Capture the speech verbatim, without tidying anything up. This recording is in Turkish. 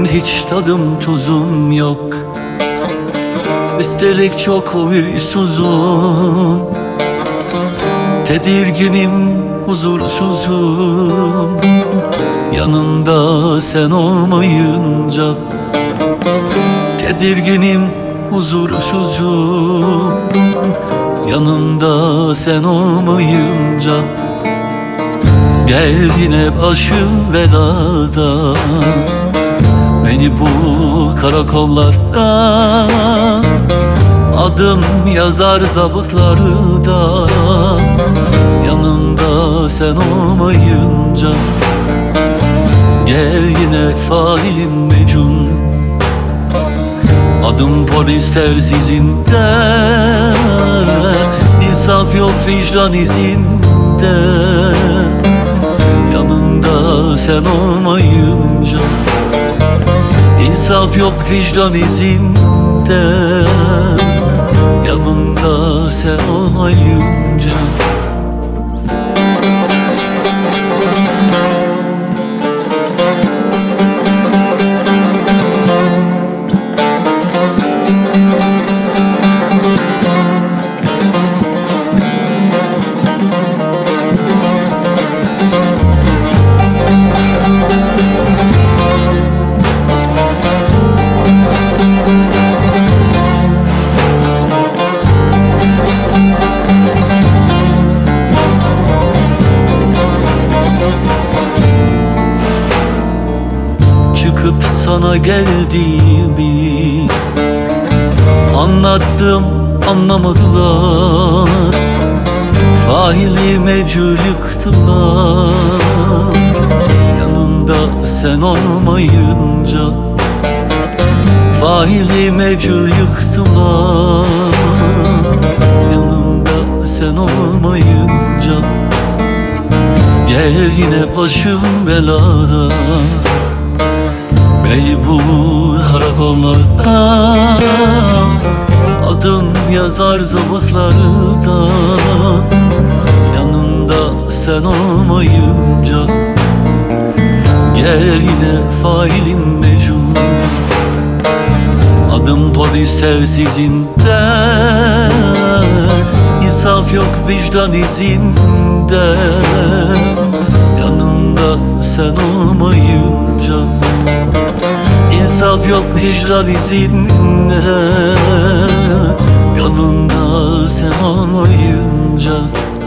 hiç tadım tuzum yok. Üstelik çok huysuzum, tedirginim, huzursuzum. Yanında sen olmayınca tedirginim, huzursuzum. Yanında sen olmayınca gel yine başım belada. Beni bu karakollarda adım yazar zabıtlarda. Yanında sen olmayınca gel yine failim mecun. Adım polis telsizinde, insaf yok vicdan izinde. Yanında sen olmayınca insaf yok vicdan izinde. Yanında sen olmayınca çıkıp sana geldiğimi anlattım, anlamadılar. Faili mecul yıktılar. Yanında sen olmayınca faili mecul yıktılar. Yanında sen olmayınca gel yine başım belada. Beni bu karakollarda adım yazar zabıtlarda. Yanında sen olmayınca gel yine failim mecun. Adım polis telsizinde, insaf yok vicdan izinde. Yanında sen olmayınca insaf yok vicdan izinde. Yanında sen olmayınca